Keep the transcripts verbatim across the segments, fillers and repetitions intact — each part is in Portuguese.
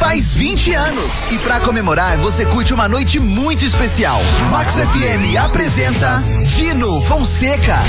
faz vinte anos. E pra comemorar, você curte uma noite muito especial. Max F M apresenta Dino Fonseca.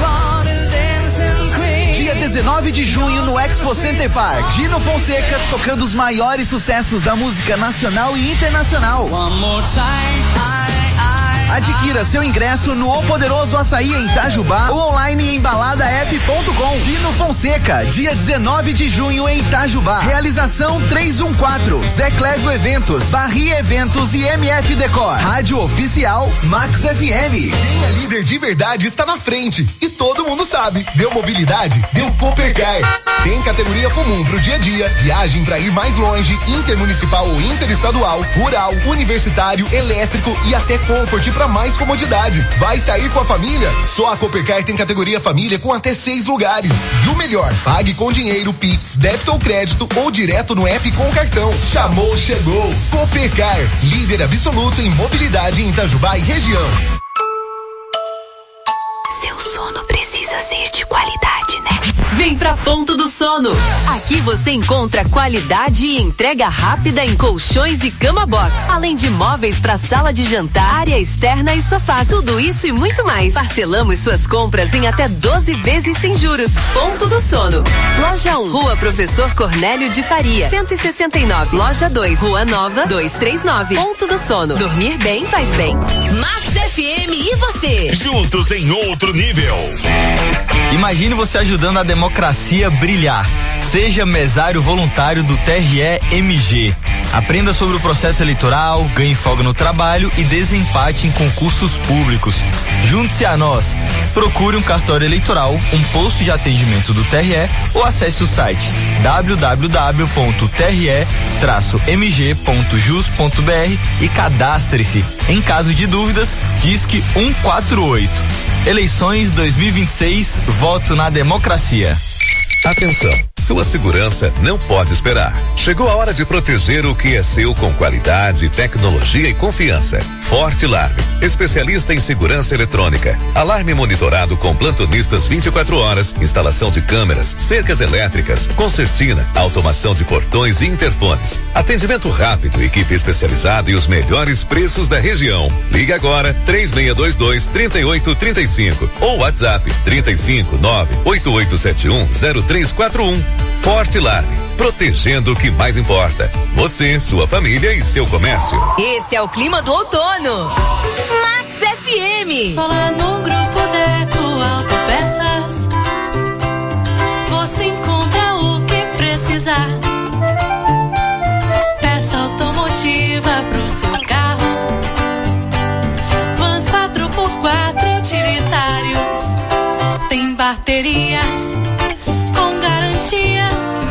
Dia dezenove de junho no Expo Center Park. Dino Fonseca tocando os maiores sucessos da música nacional e internacional. One more time. Adquira seu ingresso no O Poderoso Açaí em Itajubá ou online em balada app ponto com. Dino Fonseca, dia dezenove de junho em Itajubá. Realização trezentos e quatorze, Zé Clébio Eventos, Barri Eventos e M F Decor. Rádio Oficial Max F M. Quem é líder de verdade está na frente e todo mundo sabe. Deu mobilidade, deu Coopercar. Tem categoria comum pro dia a dia, viagem pra ir mais longe, intermunicipal ou interestadual, rural, universitário, elétrico e até comfort pra mais comodidade. Vai sair com a família? Só a Coopercar tem categoria família com até seis lugares. E o melhor, pague com dinheiro, Pix, débito ou crédito ou direto no app com cartão. Chamou, chegou. Coopercar, líder absoluto em mobilidade em Itajubá e região. Seu sono precisa ser de qualidade, né? Vem pra Ponto do Sono. Aqui você encontra qualidade e entrega rápida em colchões e cama box, além de móveis para sala de jantar, área externa e sofás. Tudo isso e muito mais. Parcelamos suas compras em até doze vezes sem juros. Ponto do Sono. Loja um, Rua Professor Cornélio de Faria, cento e sessenta e nove. Loja dois, Rua Nova, duzentos e trinta e nove. Ponto do Sono. Dormir bem faz bem. Max F M e você. Juntos em outro nível. Imagine você ajudando a democracia a brilhar. Seja mesário voluntário do T R E M G. Aprenda sobre o processo eleitoral, ganhe folga no trabalho e desempate em concursos públicos. Junte-se a nós. Procure um cartório eleitoral, um posto de atendimento do T R E ou acesse o site w w w ponto t r e traço m g ponto jus ponto b r e cadastre-se. Em caso de dúvidas, disque um quatro oito. Eleições dois mil e vinte e seis, voto na democracia. Atenção, sua segurança não pode esperar. Chegou a hora de proteger o que é seu com qualidade, tecnologia e confiança. Fortilarme, especialista em segurança eletrônica. Alarme monitorado com plantonistas vinte e quatro horas, instalação de câmeras, cercas elétricas, concertina, automação de portões e interfones. Atendimento rápido, equipe especializada e os melhores preços da região. Ligue agora três seis dois dois, três oito três cinco ou WhatsApp trinta e cinco, nove oito oito sete um, zero três quatro um. Fortilarme, protegendo o que mais importa. Você, sua família e seu comércio. Esse é o clima do outono. Max F M. Só lá no Grupo Deco Autopeças você encontra o que precisar. Peça automotiva pro seu carro, vans quatro por quatro utilitários, tem baterias com garantia.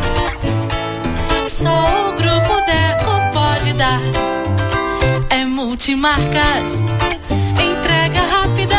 Só o Grupo Deco pode dar. É multimarcas, entrega rápida,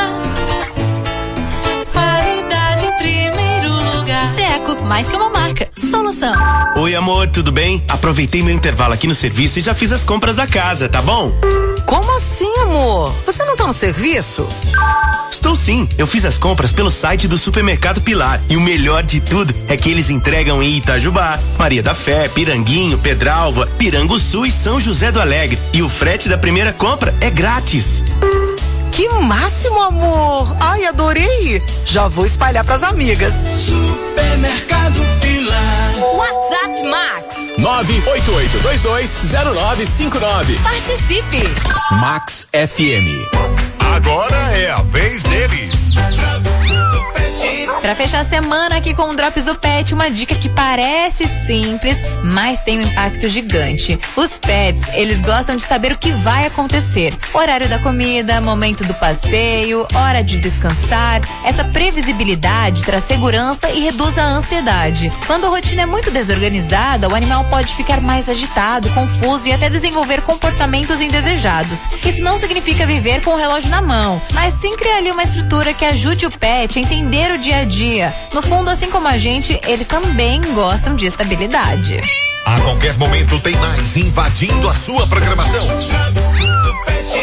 qualidade em primeiro lugar. Deco, mais que uma marca, solução. Oi, amor, tudo bem? Aproveitei meu intervalo aqui no serviço e já fiz as compras da casa, tá bom? Como assim, amor? Você não tá no serviço? Estou sim, eu fiz as compras pelo site do Supermercado Pilar e o melhor de tudo é que eles entregam em Itajubá, Maria da Fé, Piranguinho, Pedralva, Piranguçu e São José do Alegre, e o frete da primeira compra é grátis. Que máximo, amor! Ai, adorei! Já vou espalhar pras amigas. Supermercado Pilar. WhatsApp Max nove oito oito dois dois zero nove cinco nove. Participe. Max F M. Agora é a vez deles. Pra fechar a semana aqui com o Drops do Pet, uma dica que parece simples, mas tem um impacto gigante. Os pets, eles gostam de saber o que vai acontecer. Horário da comida, momento do passeio, hora de descansar. Essa previsibilidade traz segurança e reduz a ansiedade. Quando a rotina é muito desorganizada, o animal pode ficar mais agitado, confuso e até desenvolver comportamentos indesejados. Isso não significa viver com o relógio na mão, mas sim criar ali uma estrutura que ajude o pet a entender o dia a dia. No fundo, assim como a gente, eles também gostam de estabilidade. A qualquer momento tem mais invadindo a sua programação.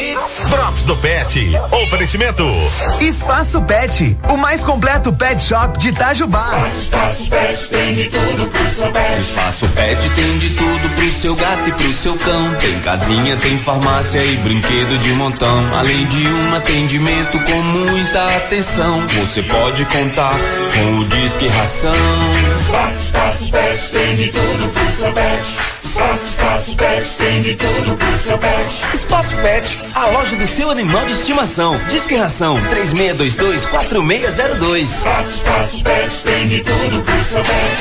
Drops do Pet. Oferecimento. Espaço Pet, o mais completo pet shop de Itajubá. Espaço Pet tem de tudo pro seu pet. Espaço Pet tem de tudo pro seu gato e pro seu cão. Tem casinha, tem farmácia e brinquedo de montão. Além de um atendimento com muita atenção. Você pode contar com o Disque Ração. Espaço, Espaço Pet tem de tudo pro seu pet. Espaço, Espaço Pet tem de tudo pro seu pet. Espaço Pet, a loja do seu animal de estimação. Disque Ração três seis dois dois, quatro seis zero dois. Espaço, Espaço Pet tem de tudo pro seu pet.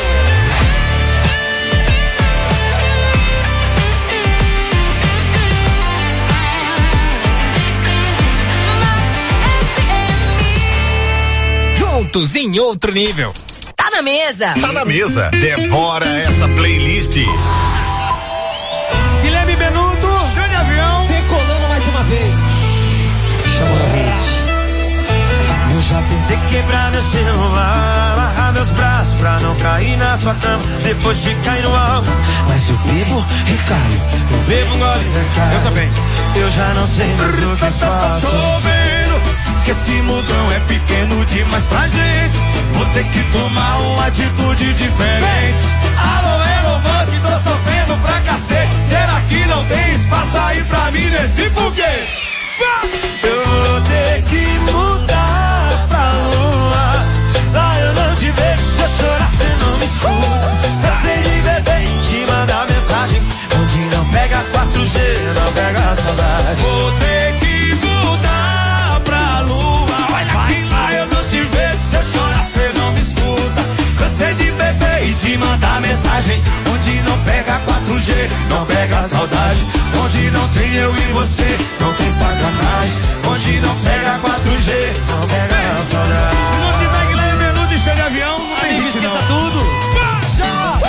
Juntos em outro nível. Tá na mesa. Tá na mesa. Devora essa playlist. Guilherme Benuto, show de avião. Decolando mais uma vez. Chama a rede. Eu já tentei quebrar meu celular, amarrar meus braços pra não cair na sua cama depois de cair no álcool. Mas eu bebo, recaio, eu bebo, engole e recaio. Eu também. Eu já não sei mais o que faço. Tô vendo que esse mundão é pequeno demais pra gente. Vou ter que tomar uma atitude diferente. Alô, Elon Musk, tô sofrendo pra cacete. Será que não tem espaço aí pra mim nesse foguete? Eu vou ter que mudar pra lua. Lá eu não te vejo, se eu chorar cê não me escuta. Cansei de beber e te mandar mensagem onde não pega quatro G, não pega a saudade. Vou ter que mudar pra lua. Olha que lá eu não te vejo, se eu chorar cê não me escuta. Cansei de beber e te mandar mensagem onde não pega quatro G, não pega a saudade. Onde não tem eu e você, não tem sacanagem. Onde não pega quatro G, não pega a saudade. Se não tiver Guilherme Benuto e show de avião, não tem hit não. Esqueça tudo. Chama!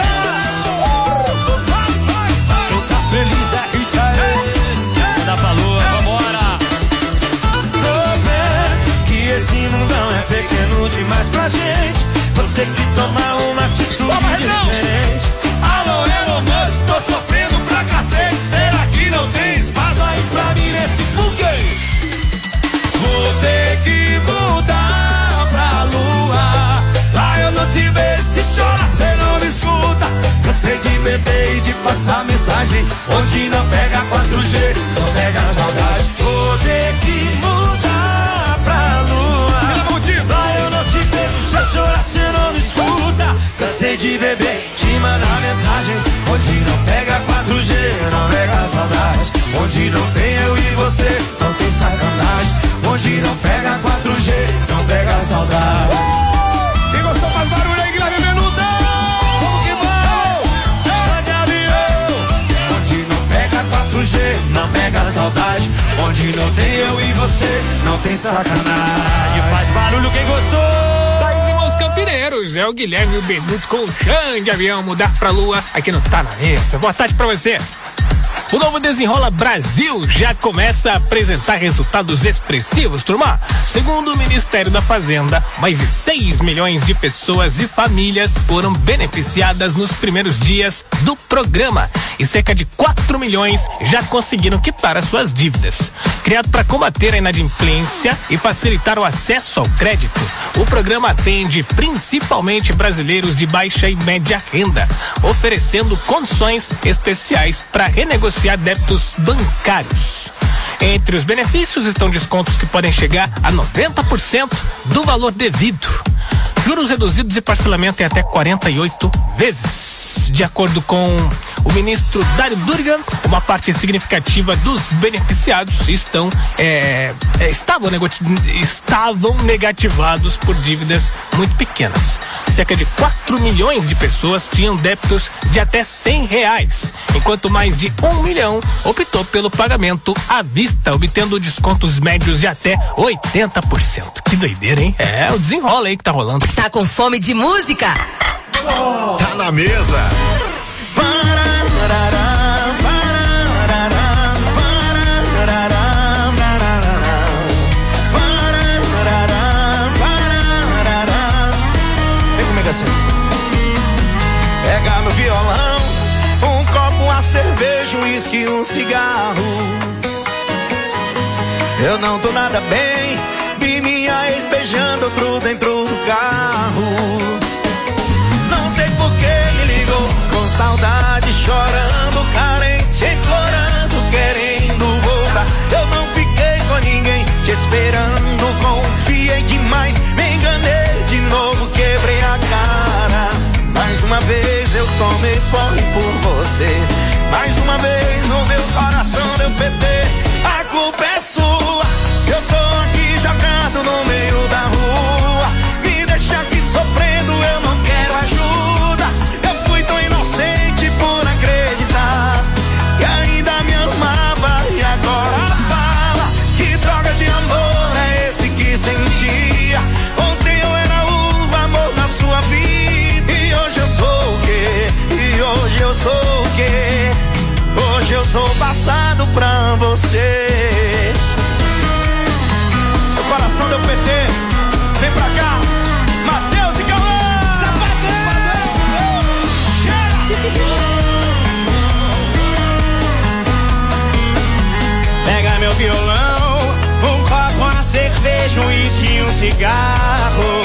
Tu tá feliz, é hit aí. Dá pra lua, vambora. Tô vendo que esse mundão é pequeno demais pra gente. Vou ter que tomar uma atitude diferente. Alô, Elon Musk, tô sofrendo pra cacete. Será que não tem espaço aí pra mim nesse foguete? Vou ter que mudar pra lua. Lá eu não te vejo, se chora cê não me escuta. Cansei de beber e de passar mensagem onde não pega quatro G, não pega a saudade. Vou ter que mudar pra lua. Lá eu não te vejo, se eu chorar cê não me escuta. Cansei de beber, te mandar mensagem onde não pega quatro G, não pega a saudade. Onde não tem eu e você, não tem sacanagem. Onde não pega quatro G, não pega a saudade. Quem gostou faz barulho aí, Guilherme Benuto. Vamos que vamos, chá de avião. Onde não pega quatro G, não pega a saudade. Onde não tem eu e você, não tem sacanagem. Faz barulho quem gostou. Tá, irmãos campineiros, é o Guilherme Benuto com o chão de avião, mudar pra lua, aqui no Tá na Mesa. Boa tarde pra você. O novo Desenrola Brasil já começa a apresentar resultados expressivos, turma. Segundo o Ministério da Fazenda, mais de seis milhões de pessoas e famílias foram beneficiadas nos primeiros dias do programa e cerca de quatro milhões já conseguiram quitar as suas dívidas. Criado para combater a inadimplência e facilitar o acesso ao crédito, o programa atende principalmente brasileiros de baixa e média renda, oferecendo condições especiais para renegociar débitos bancários. Entre os benefícios estão descontos que podem chegar a noventa por cento do valor devido, juros reduzidos e parcelamento em até quarenta e oito vezes. De acordo com o ministro Dário Durgan, uma parte significativa dos beneficiados estão é, é, estavam, estavam negativados por dívidas muito pequenas. Cerca de quatro milhões de pessoas tinham débitos de até cem reais, enquanto mais de um milhão optou pelo pagamento à vista, obtendo descontos médios de até oitenta por cento. Que doideira, hein? É o desenrola aí que tá rolando. Tá com fome de música? Tá na mesa. Pega meu violão, um copo, uma cerveja, um uísque, um cigarro. Eu não tô nada bem. Vi minha ex beijando outro dentro do carro. Não sei por que me ligou, com saudade, chorando, carente, implorando, querendo voltar. Eu não fiquei com ninguém, te esperando, confiei demais, me enganei de novo, quebrei a cara. Mais uma vez eu tomei porre por você. Mais uma vez o meu coração deu P T. A culpa é sua, se eu tô aqui jogado no meio da rua. Me deixa aqui sofrendo, eu não quero ajuda. Eu fui tão inocente por acreditar que ainda me amava e agora fala. Que droga de amor é esse que sentia? Ontem eu era o amor na sua vida e hoje eu sou o quê? E hoje eu sou o quê? Hoje eu sou passado pra você. O coração deu P T. Vem pra cá, Matheus e Cauã. Pega meu violão, um copo, uma cerveja, um uísque e um cigarro.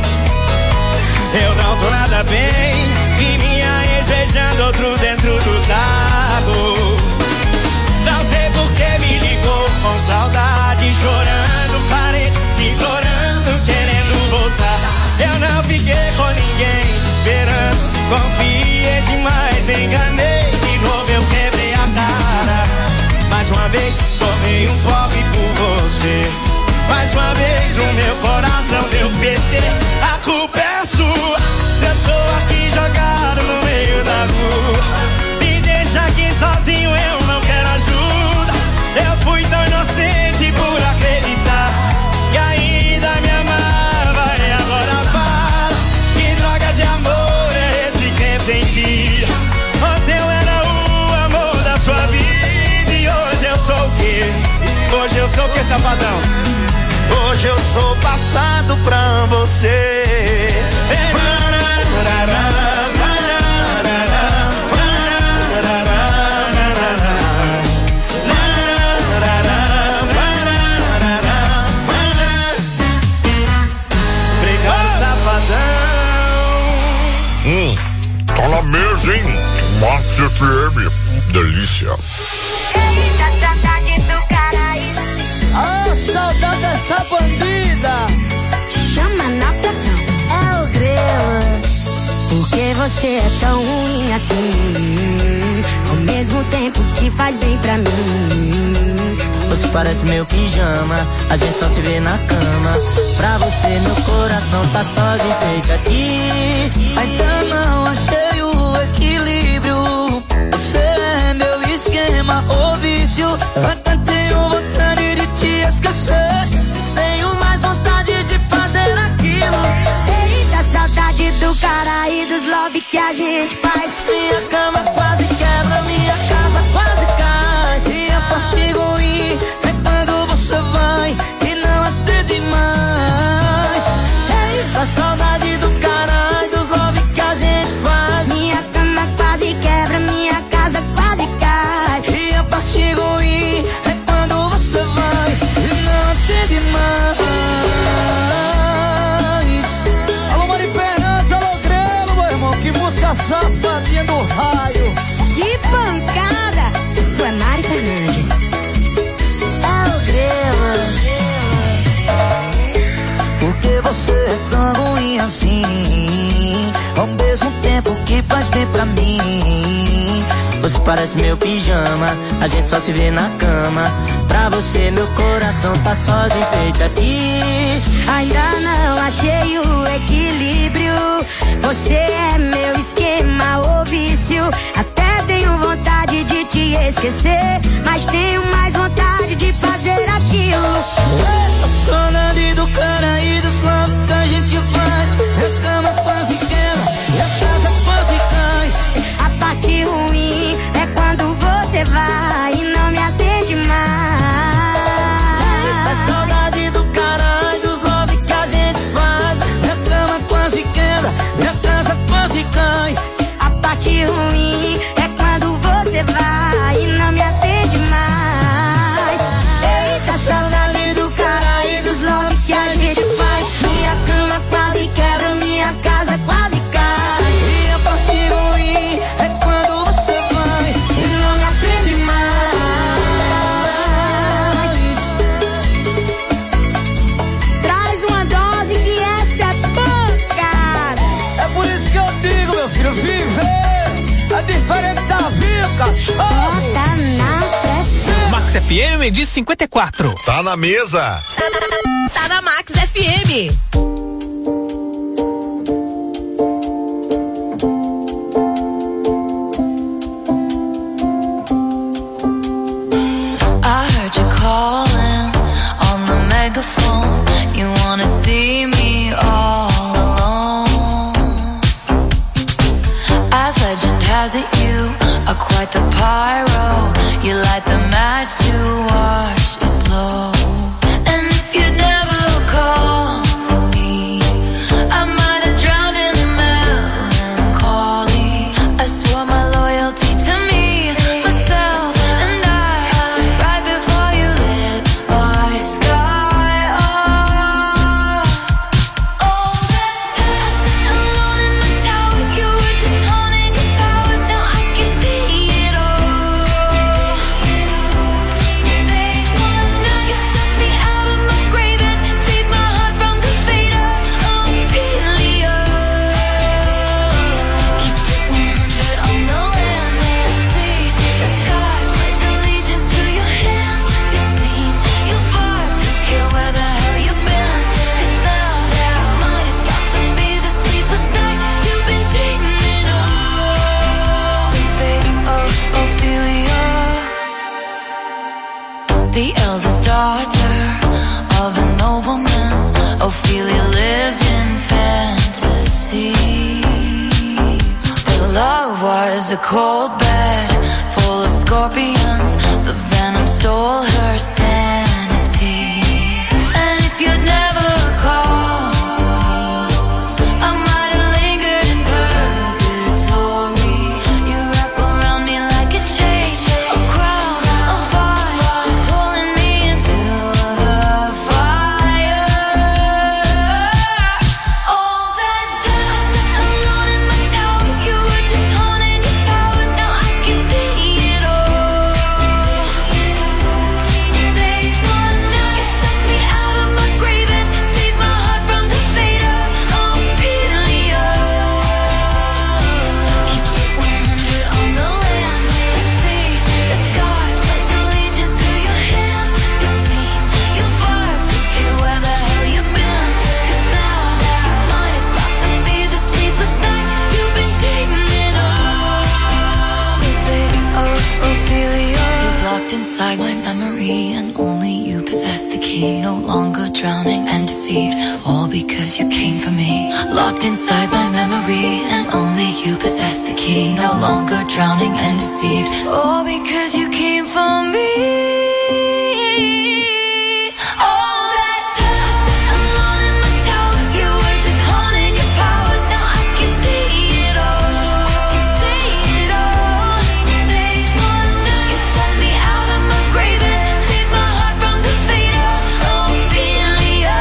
Eu não tô nada bem. E minha ex beijando outro dentro do carro. Não sei por que me ligou, com saudade, chorando, carente, implorando, querendo voltar. Eu não fiquei com ninguém, esperando, confiei demais, me enganei. De novo eu quebrei a cara. Mais uma vez tomei um pop por você. Mais uma vez o meu coração deu P T. A culpa é sua, se eu tô aqui jogado no meio da rua. Me deixa aqui sozinho, eu não quero ajuda. Eu fui tão inocente por acreditar que ainda me amava e agora fala. Que droga de amor é esse que sentia? Ontem eu era o amor da sua vida e hoje eu sou o quê? Hoje eu sou o quê, safadão? Hoje eu sou passado pra você. Obrigado, safadão. Hum, tá na mesa, hein? Mate F M, delícia. Eita, saudade do Caraíba. Ah, saudade dessa bandida. Chama na pressão. É o grelo. Por que você é tão ruim assim? Ao mesmo tempo que faz bem pra mim. Você parece meu pijama, a gente só se vê na cama. Pra você meu coração tá só de enfeite aqui. Ainda não achei o equilíbrio. Você é meu esquema ou vício. Até tenho vontade de te esquecer. Tenho mais vontade de fazer aquilo. Eita, saudade do cara e dos love que a gente faz. Minha cama quase quebra, minha casa quase cai. E a parte ruim é quando você vai e não atende mais. Eita, saudade do cara e dos love que a gente faz. Minha cama quase quebra, minha casa quase cai. E a parte ruim é quando você vai e não atende mais. Alô, Mari Fernandes, alô, Grelo, meu irmão. Que música safadinha do raio. Que pancada! Isso é Mari Fernandes. É o Grelo. Por que você é tão ruim assim? Ao mesmo tempo que faz bem pra mim. Você parece meu pijama, a gente só se vê na cama. Pra você meu coração tá só de enfeite aqui. Ainda não achei o equilíbrio. Você é meu esquema ou vício. Até tenho vontade de te esquecer, mas tenho mais vontade de fazer aquilo. A saudade do cara e dos love que a gente faz. Minha cama quase quebra, minha casa quase cai. A parte ruim é quando você vai e não me atende mais. A saudade do cara e dos love que a gente faz. Minha cama quase quebra, minha casa quase cai. A parte ruim é quando você vai e não me atende mais. Eita, F M de cinquenta e quatro. Tá na mesa. Tá na Max F M. I heard you calling on the megaphone. You wanna see me all alone. As legend has it, you are quite the pyro. You light the match to watch it blow. And if you'd never call for me, I might have drowned in melancholy. I swore my loyalty to me, myself, and I, right before you lit my sky up. All that time alone in my tower, you were just honing your powers. Now I can see it all. They wonder you took me out of my grave and saved my heart from the fate of Ophelia. Keep it one hundred on the land, they see the sky. Pledge allegiance to your hands, your team, your vibes. Who care where the hell you've been? 'Cause now, now, mine is about to be the sleepless night you've been dreaming of. The fate of Ophelia, the eldest daughter of a nobleman. Ophelia lived in fantasy, but love was a cold bed full of scorpions. The venom stole her sanity. And if you'd never called, I might have lingered in purgatory. You wrap around me like a chain, a crown of fire, pulling me into the fire. All that time alone in my tower, you were just honing your powers. Now I can see it all. They wonder you took me out of my grave and saved my heart from the fate of Ophelia. Keep it one hundred on the land, they see the sky. Pledge allegiance to your hands, your team, your vibes. Who care where the hell you've been? 'Cause now, your mind is about to be the sleepless night you've been dreaming of. The fate of Ophelia is locked inside my memory, and only you possess the key. No longer drowning and deceived, all because you came for me. Locked inside my memory, and only you possess the key. No longer drowning and deceived, all because you came for me. All that time alone in my tower, you were just honing your powers. Now I can see it all. I can see it all. They wonder you took me out of my grave and saved my heart from the fate of Ophelia.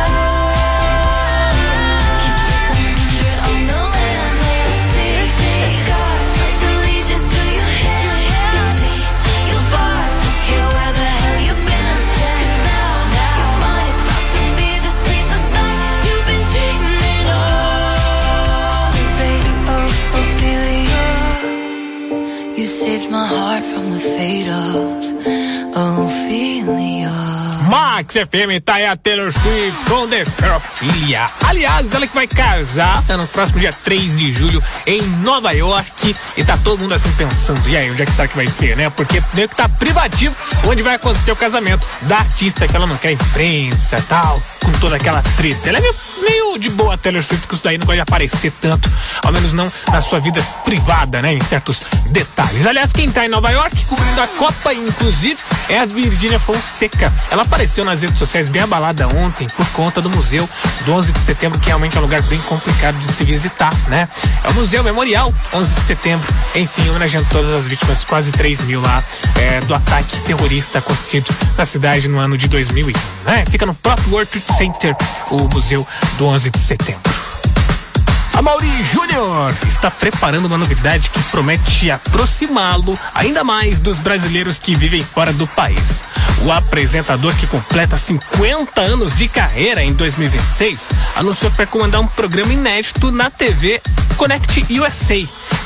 Keep it one hundred on the land, they see the sky. Pledge allegiance to your hands, your team, your vibes. Who care where the hell you've been? 'Cause now, your mind is about to be the sleepless night you've been dreaming of. The fate of Ophelia, you saved my heart from the fate of Ophelia. Max F M, tá aí a Taylor Swift com The Ophelia. Aliás, ela que vai casar tá no próximo dia três de julho em Nova York, e tá todo mundo assim pensando, e aí, onde é que será que vai ser, né? Porque meio que tá privativo onde vai acontecer o casamento da artista, que ela não quer imprensa e tal, com toda aquela treta. Ela é meio, meio de boa, a Taylor Swift, que isso daí não vai aparecer tanto, ao menos não na sua vida privada, né? Em certos detalhes. Aliás, quem tá em Nova York cobrindo a Copa, inclusive, é a Virgínia Fonseca. Ela apareceu nas redes sociais bem abalada ontem por conta do museu do onze de setembro, que realmente é um lugar bem complicado de se visitar, né? É o Museu Memorial onze de setembro, enfim, homenageando todas as vítimas, quase três mil lá, é, do ataque terrorista acontecido na cidade no ano de dois mil e um, né? Fica no próprio World Trade Center, o Museu do onze de setembro. Amaury Júnior está preparando uma novidade que promete aproximá-lo ainda mais dos brasileiros que vivem fora do país. O apresentador, que completa cinquenta anos de carreira em dois mil e vinte e seis, anunciou que vai comandar um programa inédito na T V Connect U S A.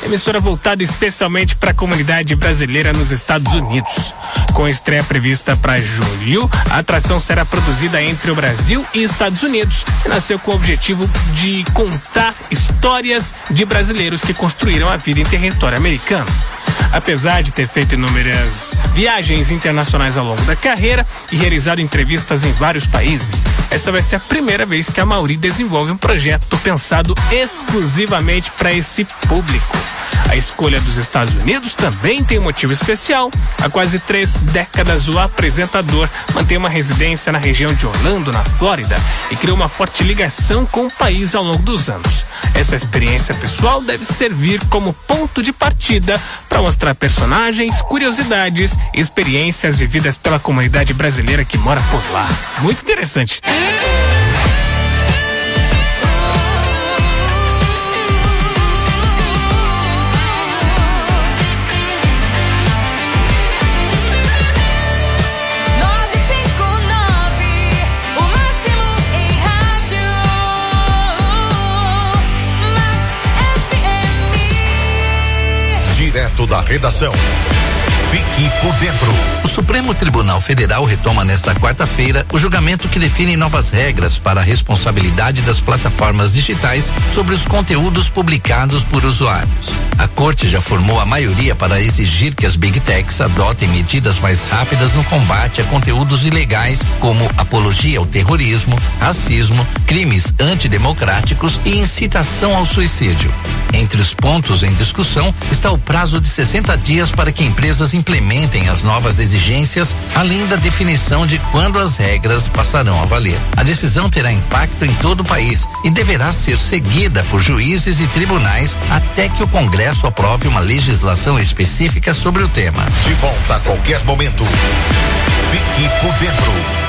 emissora voltada especialmente para a comunidade brasileira nos Estados Unidos. Com a estreia prevista para julho, a atração será produzida entre o Brasil e Estados Unidos e nasceu com o objetivo de contar histórias de brasileiros que construíram a vida em território americano. Apesar de ter feito inúmeras viagens internacionais ao longo da carreira e realizado entrevistas em vários países, essa vai ser a primeira vez que a Amaury desenvolve um projeto pensado exclusivamente para esse público. A escolha dos Estados Unidos também tem um motivo especial. Há quase três décadas, o apresentador mantém uma residência na região de Orlando, na Flórida, e criou uma forte ligação com o país ao longo dos anos. Essa experiência pessoal deve servir como ponto de partida para mostrar personagens, curiosidades e experiências vividas pela comunidade brasileira que mora por lá. Muito interessante. Direto da redação. Fique por dentro. O Supremo Tribunal Federal retoma nesta quarta-feira o julgamento que define novas regras para a responsabilidade das plataformas digitais sobre os conteúdos publicados por usuários. A Corte já formou a maioria para exigir que as Big Techs adotem medidas mais rápidas no combate a conteúdos ilegais como apologia ao terrorismo, racismo, crimes antidemocráticos e incitação ao suicídio. Entre os pontos em discussão está o prazo de sessenta dias para que empresas implementem as novas exigências, além da definição de quando as regras passarão a valer. A decisão terá impacto em todo o país e deverá ser seguida por juízes e tribunais até que o Congresso aprove uma legislação específica sobre o tema. De volta a qualquer momento. Fique por dentro.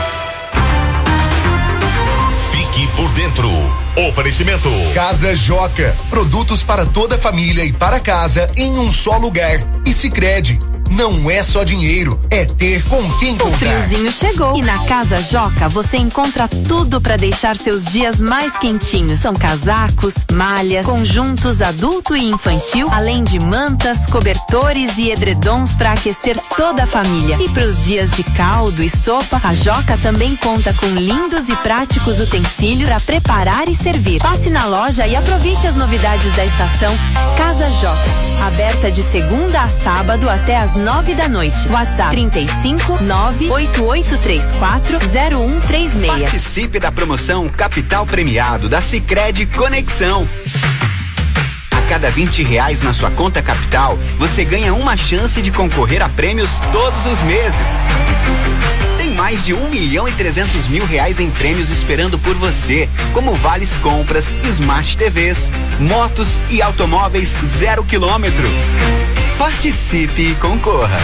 Fique por dentro. Oferecimento Casa Joca, produtos para toda a família e para casa em um só lugar. E Sicredi, não é só dinheiro, é ter com quem comprar. O friozinho chegou e na Casa Joca você encontra tudo para deixar seus dias mais quentinhos. São casacos, malhas, conjuntos adulto e infantil, além de mantas, cobertores e edredons para aquecer toda a família. E para os dias de caldo e sopa, a Joca também conta com lindos e práticos utensílios para preparar e servir. Passe na loja e aproveite as novidades da estação. Casa Joca, aberta de segunda a sábado até às nove da noite. WhatsApp trinta e cinco, nove oito oito três quatro, zero um três seis. Participe da promoção Capital Premiado da Sicredi Conexão. A cada vinte reais na sua conta Capital, você ganha uma chance de concorrer a prêmios todos os meses. Tem mais de um milhão e trezentos mil reais em prêmios esperando por você, como vales compras, Smart T Vs, motos e automóveis zero quilômetro. Participe e concorra.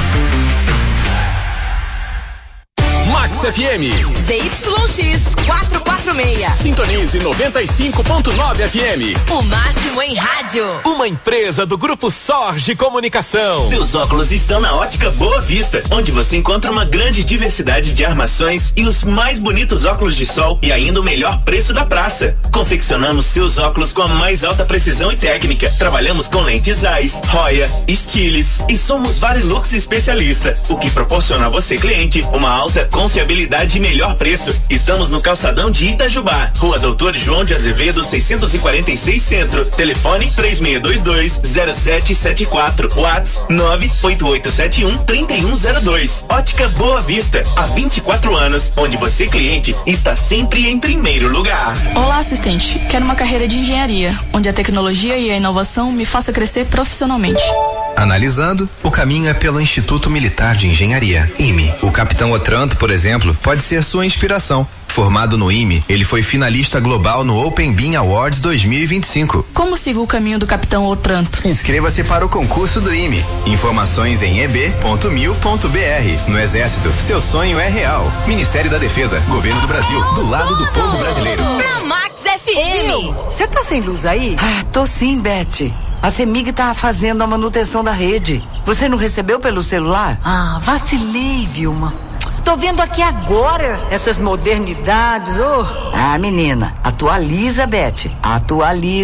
Max F M. Z Y X quatrocentos e quarenta e seis. Sintonize noventa e cinco ponto nove F M. O máximo em rádio. Uma empresa do Grupo Sorge Comunicação. Seus óculos estão na Ótica Boa Vista, onde você encontra uma grande diversidade de armações e os mais bonitos óculos de sol e ainda o melhor preço da praça. Confeccionamos seus óculos com a mais alta precisão e técnica. Trabalhamos com lentes Zeiss, Roya, Stiles e somos Varilux especialista, o que proporciona a você, cliente, uma alta confiabilidade e melhor preço. Estamos no calçadão de Itajubá, Rua Doutor João de Azevedo, seiscentos e quarenta e seis Centro. Telefone três seis dois dois, zero sete sete quatro. WhatsApp nove oito oito sete um, três um zero dois. Ótica Boa Vista, há vinte e quatro anos, onde você, cliente, está sempre em primeiro lugar. Olá, assistente. Quero uma carreira de engenharia, onde a tecnologia e a inovação me faça crescer profissionalmente. Analisando, o caminho é pelo Instituto Militar de Engenharia, I M E. O capitão Otranto, por exemplo, pode ser sua inspiração. Formado no I M E, ele foi finalista global no Open Bean Awards dois mil e vinte e cinco. Como sigo o caminho do capitão Otranto? Inscreva-se para o concurso do I M E. Informações em e b ponto mil ponto b r. No Exército, seu sonho é real. Ministério da Defesa, Governo do Brasil, do lado do povo brasileiro. Na Max F M. Você tá sem luz aí? Ah, tô sim, Beth. A CEMIG tá fazendo a manutenção da rede. Você não recebeu pelo celular? Ah, vacilei, Vilma. Tô vendo aqui agora essas modernidades, ô. Oh. Ah, menina, atualiza, Beth. Atualiza.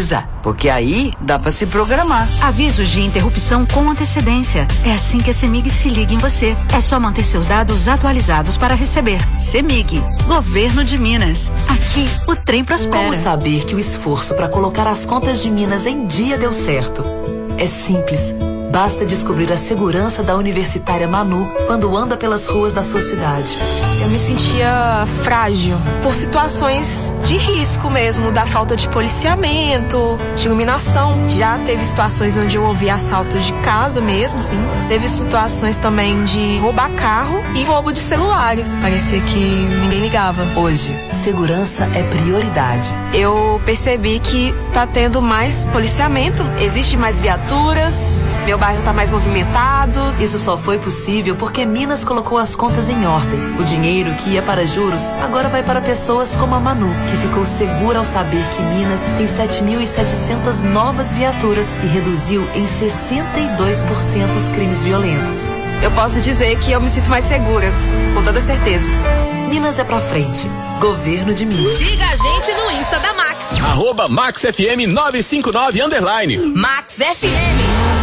porque aí dá pra se programar. Avisos de interrupção com antecedência. É assim que a CEMIG se liga em você. É só manter seus dados atualizados para receber. CEMIG, Governo de Minas. Aqui, o trem prospera. Como saber que o esforço para colocar as contas de Minas em dia deu certo? É simples. Basta descobrir a segurança da Universitária Manu quando anda pelas ruas da sua cidade. Eu me sentia frágil por situações de risco mesmo, da falta de policiamento, de iluminação. Já teve situações onde eu ouvi assaltos de casa mesmo, sim. Teve situações também de roubar carro e roubo de celulares. Parecia que ninguém ligava. Hoje, segurança é prioridade. Eu percebi que tá tendo mais policiamento, existe mais viaturas, meu bairro tá mais movimentado. Isso só foi possível porque Minas colocou as contas em ordem. O dinheiro que ia para juros agora vai para pessoas como a Manu, que ficou segura ao saber que Minas tem sete mil e setecentas novas viaturas e reduziu em sessenta e dois por cento os crimes violentos. Eu posso dizer que eu me sinto mais segura, com toda certeza. Minas é pra frente. Governo de Minas. Siga a gente no Insta da Max. Arroba Max F M nove cinco nove underline. Max F M.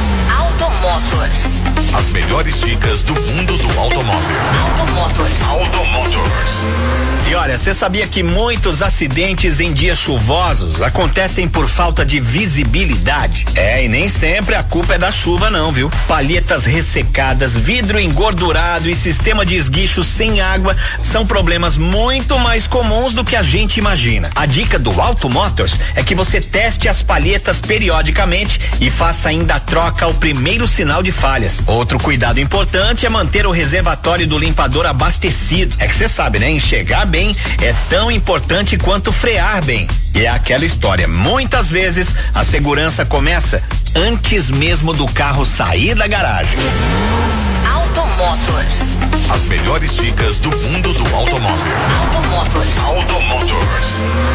Automotors. As melhores dicas do mundo do automóvel. Automotors. Automotors. E olha, você sabia que muitos acidentes em dias chuvosos acontecem por falta de visibilidade? É, e nem sempre a culpa é da chuva não, viu? Palhetas ressecadas, vidro engordurado e sistema de esguicho sem água são problemas muito mais comuns do que a gente imagina. A dica do Automotors é que você teste as palhetas periodicamente e faça ainda a troca ao primeiro sinal de falhas. Outro cuidado importante é manter o reservatório do limpador abastecido. É que você sabe, né? Enxergar bem é tão importante quanto frear bem. E é aquela história, muitas vezes a segurança começa antes mesmo do carro sair da garagem. Automotors. As melhores dicas do mundo do automóvel. Automotors. Automotors.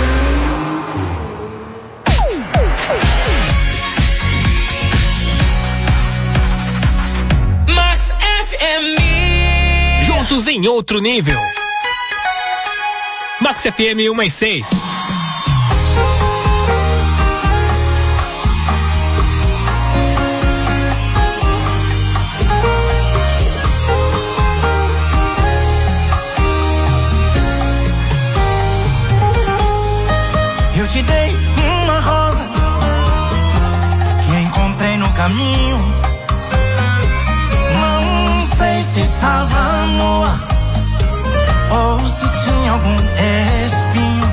Max F M. Juntos em outro nível. Max F M um mais seis. Eu te dei uma rosa que encontrei no caminho. Não sei se estava nua ou se tinha algum espinho.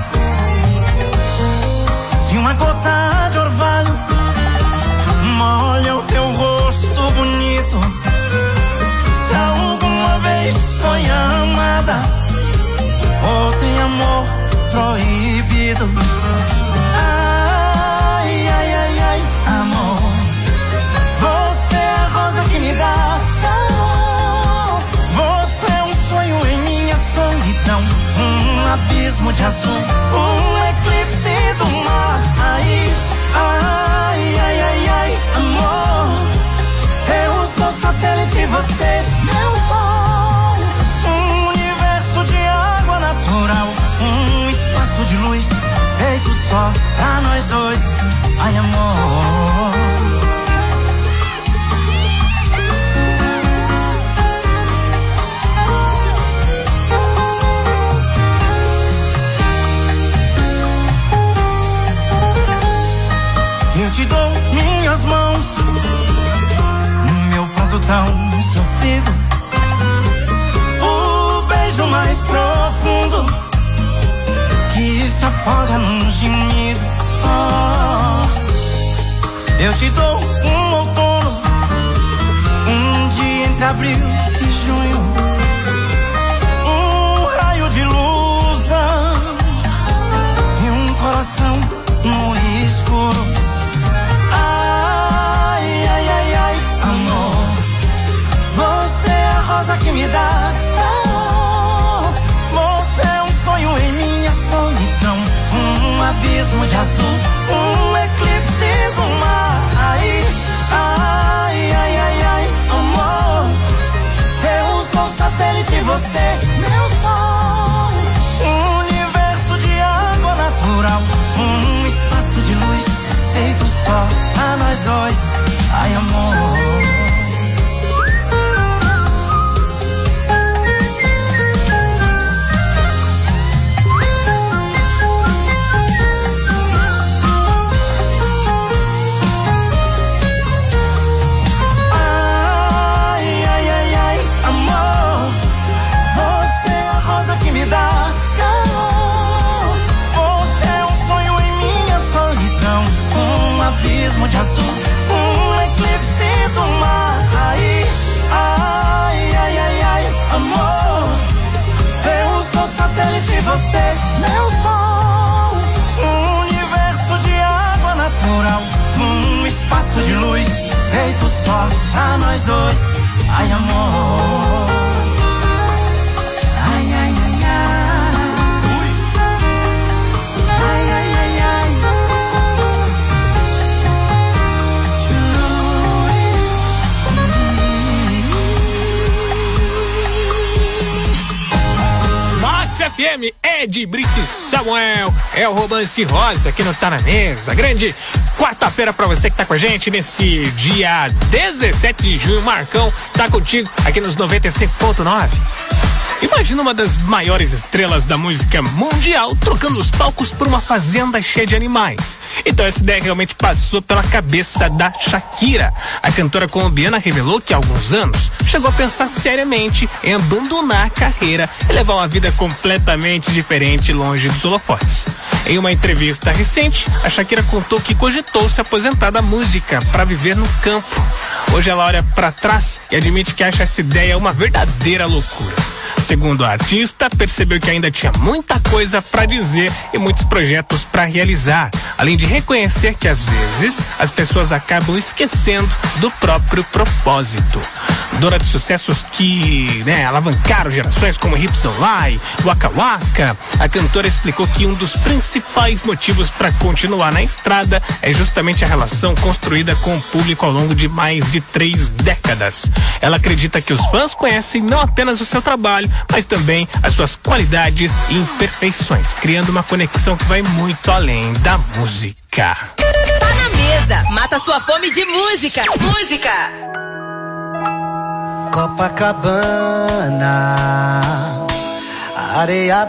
Se uma gota de orvalho molha o teu rosto bonito, se alguma vez foi amada ou tem amor proibido. Ai, ai, ai, ai, amor, você é a rosa que me dá amor. Você é um sonho em minha solidão, um abismo de azul, um eclipse do mar. Ai, ai, ai, ai, ai, amor, eu sou satélite, você meu sol, um universo de água natural, um espaço de luz feito só pra nós dois. Ai, amor, eu te dou minhas mãos, meu pranto tão sofrido, o beijo mais profundo que se afoga num gemido. Oh, eu te dou um outono, um dia entre abril e junho, um raio de luz e um coração no escuro. Ai, ai, ai, ai, amor, você é a rosa que me dá amor. Você é um sonho em minha solidão, um abismo de azul, um eclipse do mar. Ai, ai, ai, ai, ai, amor, eu sou satélite, você meu sol, um universo de água natural, um espaço de luz feito Meu sol, um universo de água natural, um espaço de luz feito só pra nós dois. Ai, amor. Ai, ai, ai, ai. Ui. Ai, ai, ai, ai. Max F M, Ed Brito e Samuel, é o Romance Rosa aqui no Tá Na Mesa. Grande quarta-feira pra você que tá com a gente nesse dia dezessete de junho. Marcão tá contigo aqui nos noventa e cinco ponto nove. Imagina uma das maiores estrelas da música mundial trocando os palcos por uma fazenda cheia de animais. Então essa ideia realmente passou pela cabeça da Shakira. A cantora colombiana revelou que há alguns anos chegou a pensar seriamente em abandonar a carreira e levar uma vida completamente diferente longe dos holofotes. Em uma entrevista recente, a Shakira contou que cogitou se aposentar da música para viver no campo. Hoje ela olha para trás e admite que acha essa ideia uma verdadeira loucura. Segundo a artista, percebeu que ainda tinha muita coisa para dizer e muitos projetos para realizar, além de reconhecer que às vezes as pessoas acabam esquecendo do próprio propósito. Dona de sucessos que, né, alavancaram gerações como Hips Don't Lie, Waka Waka, a cantora explicou que um dos principais motivos para continuar na estrada é justamente a relação construída com o público ao longo de mais de três décadas. Ela acredita que os fãs conhecem não apenas o seu trabalho, mas também as suas qualidades e imperfeições, criando uma conexão que vai muito além da música. Tá na mesa, mata sua fome de música. Música. Copacabana, areia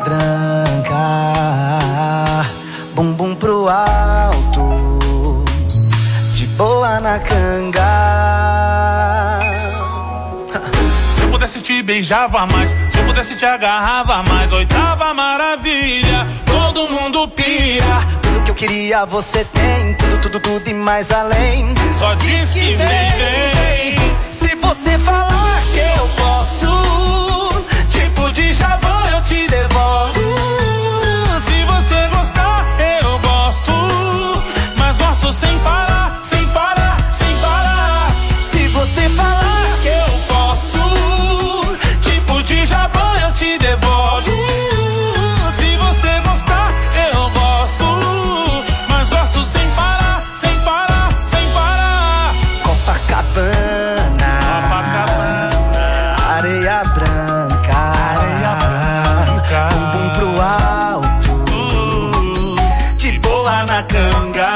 branca, bumbum pro alto, de boa na canga. Se eu pudesse te beijava mais, se eu pudesse te agarrava mais. Oitava maravilha, todo mundo pira. Tudo que eu queria você tem, tudo, tudo, tudo e mais além. Só diz que vem. Se você falar que eu posso, tipo de Javan eu te devolvo. Se você gostar, eu gosto, mas gosto sem parar, sem parar, sem parar. Se você falar que eu posso, tipo de Javan eu te devolvo. Se você gostar, eu gosto, mas gosto sem parar, sem parar, sem parar. Copacabana, areia branca, areia branca, bumbum pro alto, de boa na canga.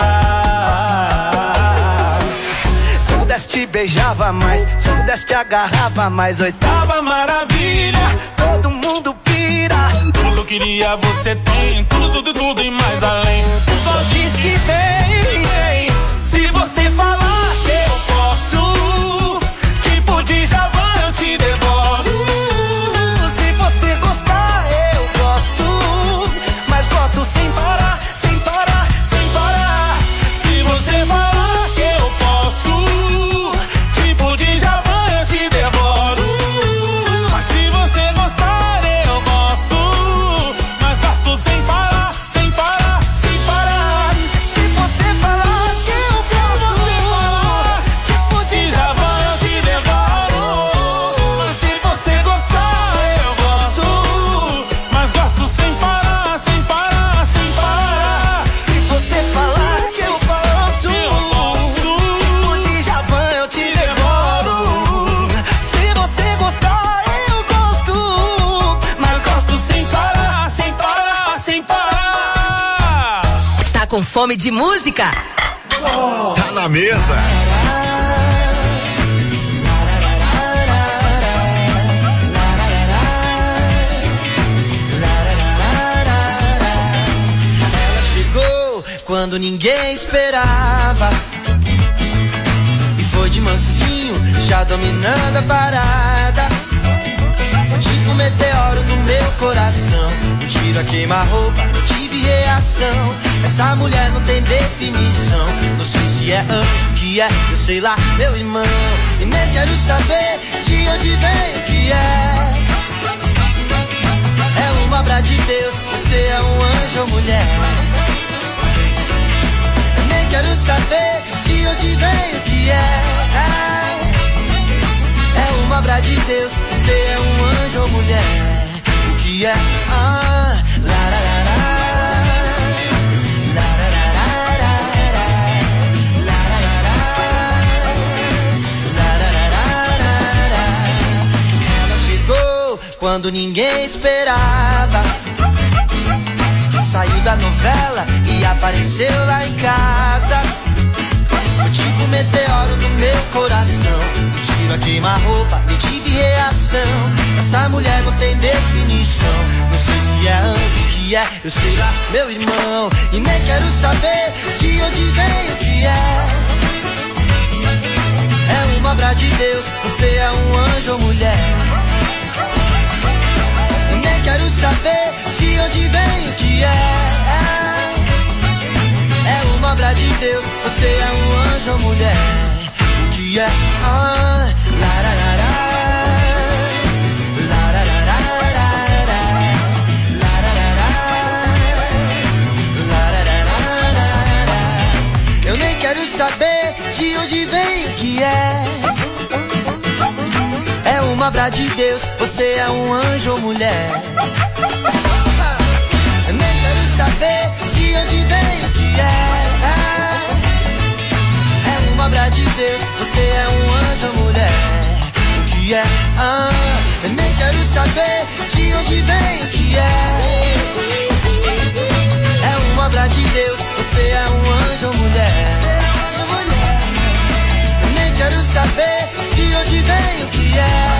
Se eu pudesse te beijava mais, se eu pudesse te agarrava mais. Oitava maravilha, todo mundo pira. Tudo que eu queria você tem, tudo, tudo, tudo e mais além. Só diz que vem, vem. Se você falar que eu posso, tipo de Javan eu te devolvo. Se você gostar eu gosto, mas gosto sem parar, sem parar, sem parar. Se você falar que eu posso, tipo de Javan eu te devolvo. Mas se você gostar eu gosto, mas gosto sem parar, sem parar, sem parar. Se você falar que eu posso, tipo de Javan eu te devolvo. Mas se você gostar eu gosto, mas gosto sem parar, sem parar, sem parar. Se você falar que eu posso, tipo de Javan eu te devolvo. Se você gostar eu gosto, mas gosto sem parar, sem parar, sem parar. Tá com fome de música? Tá na mesa. Ela chegou quando ninguém esperava e foi de mansinho, já dominando a parada. Foi tipo um meteoro no meu coração, um tiro a queima-roupa, não tive reação. Essa mulher não tem definição, não sei se é anjo, que é, eu sei lá, meu irmão. E nem quero saber de onde vem o que é. É uma obra de Deus, você é um anjo ou mulher. Eu nem quero saber de onde vem o que é. É uma obra de Deus, você é um anjo ou mulher. O que é? Ah, la, la, la, la. Quando ninguém esperava, saiu da novela e apareceu lá em casa. Foi tipo um meteoro no meu coração, me tiro a queima-roupa, nem tive reação. Essa mulher não tem definição, não sei se é anjo, o que é, eu sei lá, meu irmão. E nem quero saber de onde vem o que é. É uma obra de Deus, você é um anjo ou mulher. Quero saber de onde vem o que é. É uma obra de Deus, você é um anjo ou mulher. O que é? Ah, la, la, la, la. La, la, la, la, la, la. La, la, la, la. La, la, la, la, la. Eu nem quero saber de onde vem o que é. É uma obra de Deus, você é um anjo ou mulher. Eu nem quero saber de onde vem o que é. É uma obra de Deus, você é um anjo ou mulher. O que é? Ah, eu nem quero saber de onde vem o que é. É uma obra de Deus, você é um anjo ou mulher. Eu nem quero saber de onde vem o que é.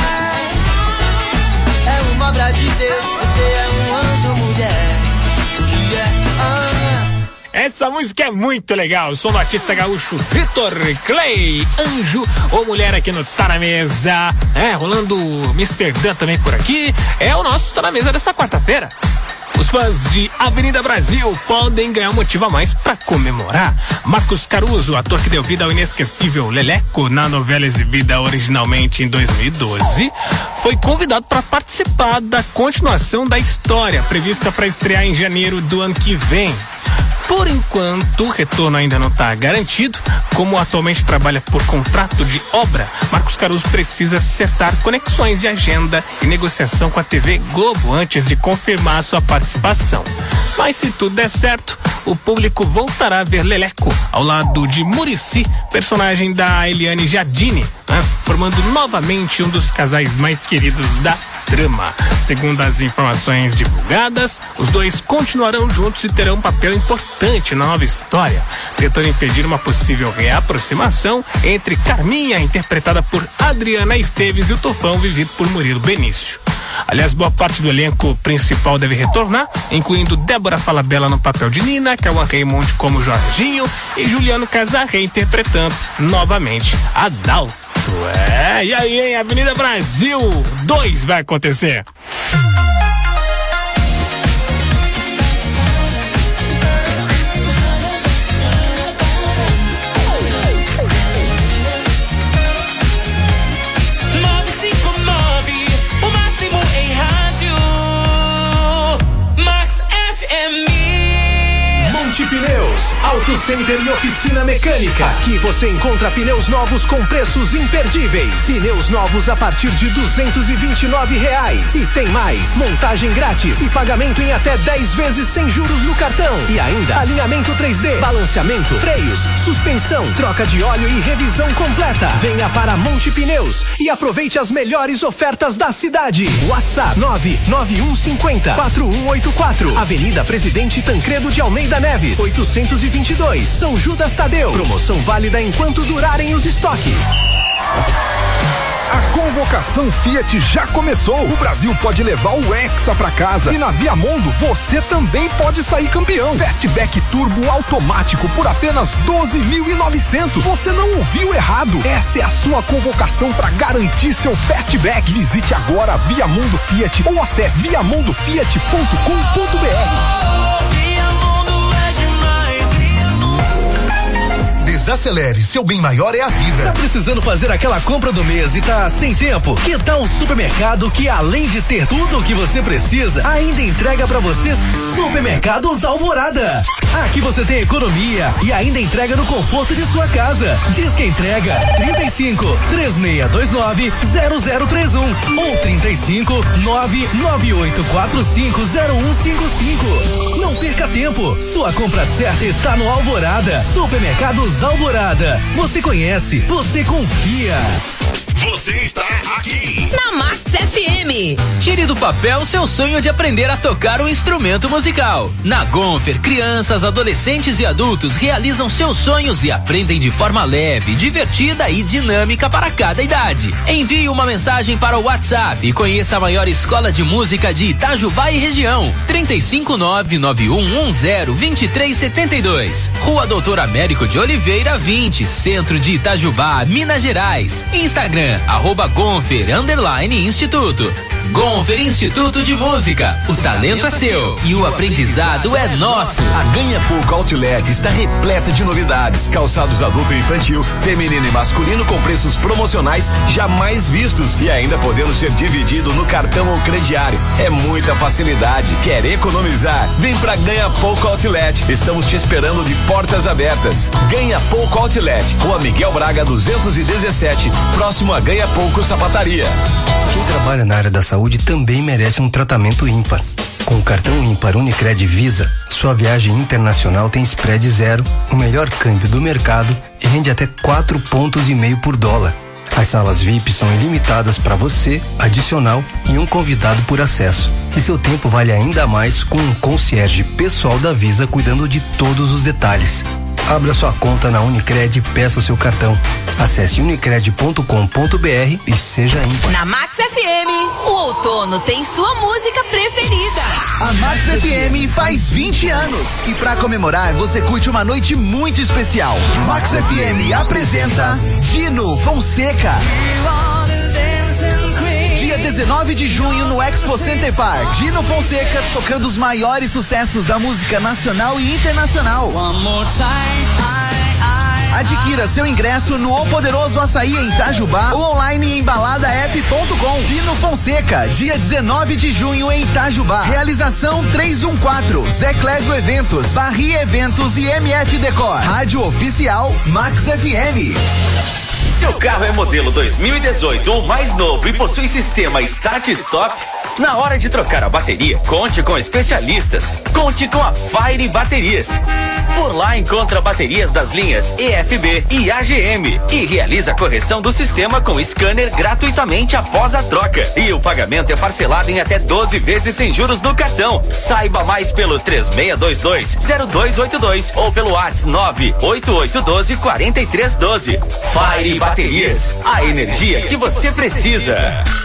É uma obra de Deus, você é um anjo ou mulher. O que é? Ah. Essa música é muito legal. Sou do artista gaúcho Vitor Clay, anjo ou mulher aqui no Tá Na Mesa. É, rolando mister Dan também por aqui. É o nosso Tá Na Mesa dessa quarta-feira. Os fãs de Avenida Brasil podem ganhar um motivo a mais para comemorar. Marcos Caruso, ator que deu vida ao inesquecível Leleco na novela exibida originalmente em dois mil e doze, foi convidado para participar da continuação da história, prevista para estrear em janeiro do ano que vem. Por enquanto, o retorno ainda não está garantido. Como atualmente trabalha por contrato de obra, Marcos Caruso precisa acertar conexões de agenda e negociação com a T V Globo antes de confirmar sua participação. Mas se tudo der certo, o público voltará a ver Leleco ao lado de Muricy, personagem da Eliane Jardine, né, formando novamente um dos casais mais queridos da trama. Segundo as informações divulgadas, os dois continuarão juntos e terão um papel importante na nova história, tentando impedir uma possível reaproximação entre Carminha, interpretada por Adriana Esteves, e o Tufão, vivido por Murilo Benício. Aliás, boa parte do elenco principal deve retornar, incluindo Débora Falabella no papel de Nina, Cauã Raymond como Jorginho e Juliano Casarré interpretando novamente Adalto. É, e aí, hein? Avenida Brasil dois vai acontecer. Pneus, Auto Center e Oficina Mecânica. Aqui você encontra pneus novos com preços imperdíveis. Pneus novos a partir de duzentos e vinte e nove reais. E tem mais, montagem grátis e pagamento em até dez vezes sem juros no cartão. E ainda alinhamento três D, balanceamento, freios, suspensão, troca de óleo e revisão completa. Venha para Monte Pneus e aproveite as melhores ofertas da cidade. WhatsApp nove nove um cinco zero quatro um oito quatro. Avenida Presidente Tancredo de Almeida Neves, oitocentos e vinte e dois, São Judas Tadeu. Promoção válida enquanto durarem os estoques. A convocação Fiat já começou. O Brasil pode levar o Hexa pra casa. E na Viamundo você também pode sair campeão. Fastback Turbo automático por apenas doze mil e novecentos. Você não ouviu errado. Essa é a sua convocação para garantir seu Fastback. Visite agora a Viamundo Fiat ou acesse viamundo fiat ponto com ponto b r. Desacelere, seu bem maior é a vida. Tá precisando fazer aquela compra do mês e tá sem tempo? Que tal um supermercado que, além de ter tudo o que você precisa, ainda entrega pra vocês? Supermercados Alvorada. Aqui você tem economia e ainda entrega no conforto de sua casa. Diz que entrega trinta e cinco, três seis dois nove, zero zero três um ou trinta e cinco, nove nove oito quatro cinco zero um cinco cinco. Não perca tempo. Sua compra certa está no Alvorada. Supermercados Alvorada. Você conhece, você confia. Você está aqui na Max F M. Tire do papel seu sonho de aprender a tocar um instrumento musical. Na Gonfer, crianças, adolescentes e adultos realizam seus sonhos e aprendem de forma leve, divertida e dinâmica para cada idade. Envie uma mensagem para o WhatsApp e conheça a maior escola de música de Itajubá e região. trinta e cinco, nove nove um um zero, vinte e três setenta e dois. Rua Doutor Américo de Oliveira, vinte, Centro de Itajubá, Minas Gerais. Instagram arroba Gonfer underline Instituto. Gonfer Instituto de Música. O talento é seu e o aprendizado é nosso. A Ganha Pouco Outlet está repleta de novidades. Calçados adulto e infantil, feminino e masculino com preços promocionais jamais vistos e ainda podendo ser dividido no cartão ou crediário. É muita facilidade. Quer economizar? Vem pra Ganha Pouco Outlet. Estamos te esperando de portas abertas. Ganha Pouco Outlet. Rua Miguel Braga duzentos e dezessete, próximo a Ganha Pouco Sapataria. Quem trabalha na área da saúde também merece um tratamento ímpar. Com o cartão ímpar Unicred Visa, sua viagem internacional tem spread zero, o melhor câmbio do mercado e rende até quatro pontos e meio por dólar. As salas V I P são ilimitadas para você, adicional e um convidado por acesso. E seu tempo vale ainda mais com um concierge pessoal da Visa cuidando de todos os detalhes. Abra sua conta na Unicred e peça o seu cartão. Acesse unicred ponto com ponto b r e seja ímpar. Na Max F M, o outono tem sua música preferida. A Max F M faz vinte anos e pra comemorar você curte uma noite muito especial. Max F M apresenta Dino Fonseca. Dia dezenove de junho no Expo Center Park. Dino Fonseca tocando os maiores sucessos da música nacional e internacional. Adquira seu ingresso no O Poderoso Açaí em Itajubá ou online em balada f ponto com. Dino Fonseca, dia dezenove de junho em Itajubá. Realização trezentos e quatorze, Zé Clédio Eventos, Barri Eventos e M F Decor. Rádio Oficial Max F M. Seu carro é modelo dois mil e dezoito ou mais novo e possui sistema Start Stop? Na hora de trocar a bateria, conte com especialistas. Conte com a Fire Baterias. Por lá encontra baterias das linhas E F B e A G M e realiza a correção do sistema com scanner gratuitamente após a troca. E o pagamento é parcelado em até doze vezes sem juros no cartão. Saiba mais pelo três seis dois dois, zero dois oito dois ou pelo WhatsApp nove oito oito um dois, quatro três um dois. Fire Baterias, a energia que você precisa.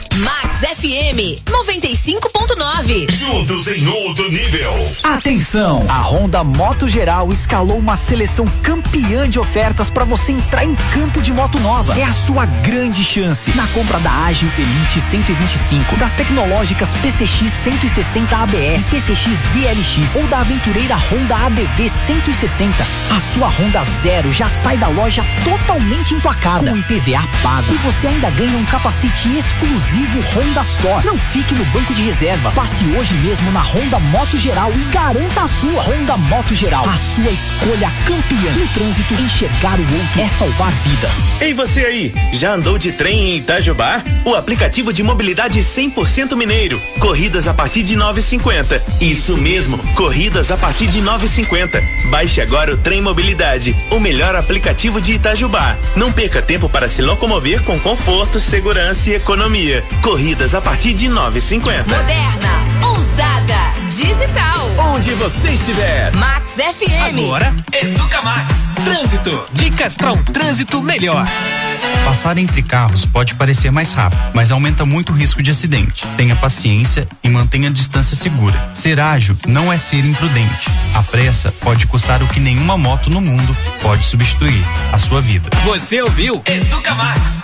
Max F M noventa e cinco ponto nove. Juntos em outro nível. Atenção! A Honda Moto Geral escalou uma seleção campeã de ofertas para você entrar em campo de moto nova. É a sua grande chance. Na compra da Ágil Elite cento e vinte e cinco, das tecnológicas P C X cento e sessenta A B S, C C X D L X ou da aventureira Honda A D V cento e sessenta, a sua Honda Zero já sai da loja totalmente emplacada, com I P V A pago. E você ainda ganha um capacete exclusivo Honda Store. Não fique no banco de reservas. Passe hoje mesmo na Honda Moto Geral e garanta a sua. Honda Moto Geral, a sua escolha campeã. No trânsito, enxergar o outro é salvar vidas. Ei, você aí, já andou de trem em Itajubá? O aplicativo de mobilidade cem por cento mineiro. Corridas a partir de nove e cinquenta. Isso mesmo, corridas a partir de nove e cinquenta. Baixe agora o Trem Mobilidade, o melhor aplicativo de Itajubá. Não perca tempo para se locomover com conforto, segurança e economia. Corridas a partir de nove e cinquenta. Moderna, ousada, digital. Onde você estiver. Max F M. Agora, Educa Max. Trânsito. Dicas para um trânsito melhor. Passar entre carros pode parecer mais rápido, mas aumenta muito o risco de acidente. Tenha paciência e mantenha a distância segura. Ser ágil não é ser imprudente. A pressa pode custar o que nenhuma moto no mundo pode substituir: a sua vida. Você ouviu? Educa Max.